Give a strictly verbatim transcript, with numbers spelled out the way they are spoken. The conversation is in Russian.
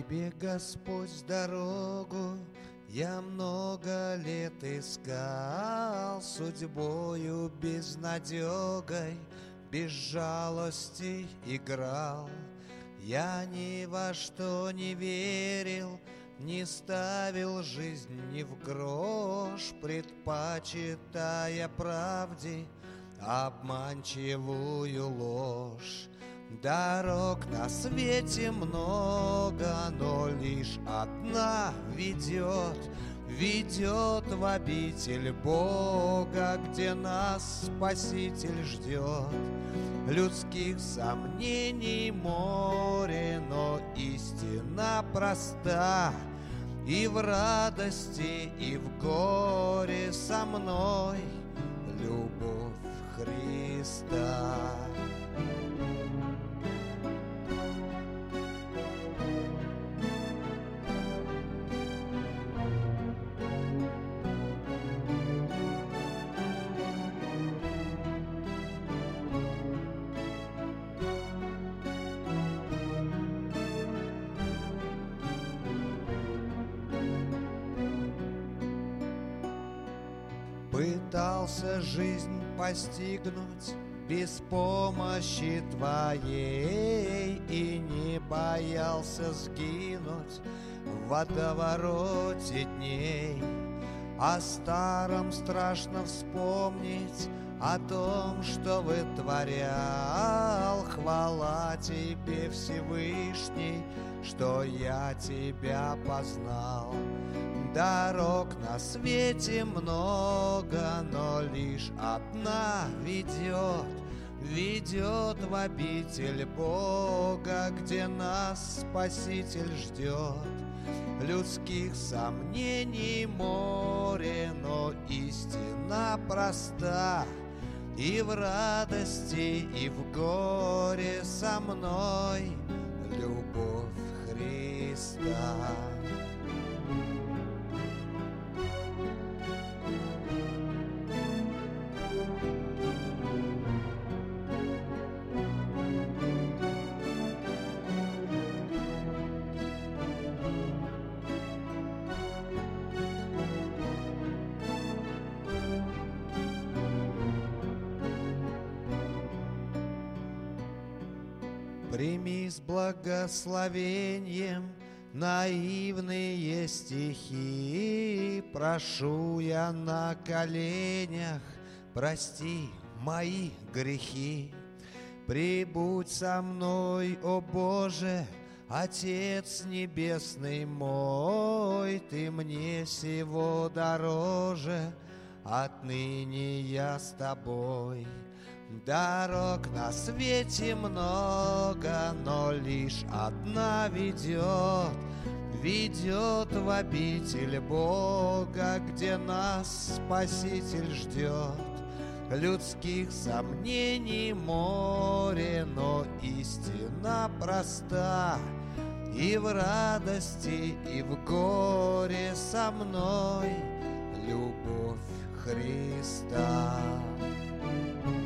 Тебе, Господь, дорогу я много лет искал, судьбою безнадегой, без жалости играл. Я ни во что не верил, не ставил жизнь ни в грош, предпочитая правде обманчивую ложь. Дорог на свете много, но лишь одна ведет, ведет в обитель Бога, где нас Спаситель ждет. Людских сомнений море, но истина проста, и в радости, и в горе со мной любовь Христа. Пытался жизнь постигнуть без помощи Твоей и не боялся сгинуть в водовороте дней. О старом страшно вспомнить, о том, что вытворял. Хвала Тебе, Всевышний, что я Тебя познал. Дорог на свете много, но лишь одна ведет, ведет в обитель Бога, где нас Спаситель ждет. Людских сомнений море, но истина проста, и в радости, и в горе со мной любовь Христа. Прими с благословением наивные стихи. Прошу я на коленях, прости мои грехи. Прибудь со мной, о Боже, Отец небесный мой, Ты мне всего дороже, отныне я с Тобой. Дорог на свете много, но лишь одна ведет, ведет в обитель Бога, где нас Спаситель ждет. Людских сомнений море, но истина проста, и в радости, и в горе со мной любовь Христа.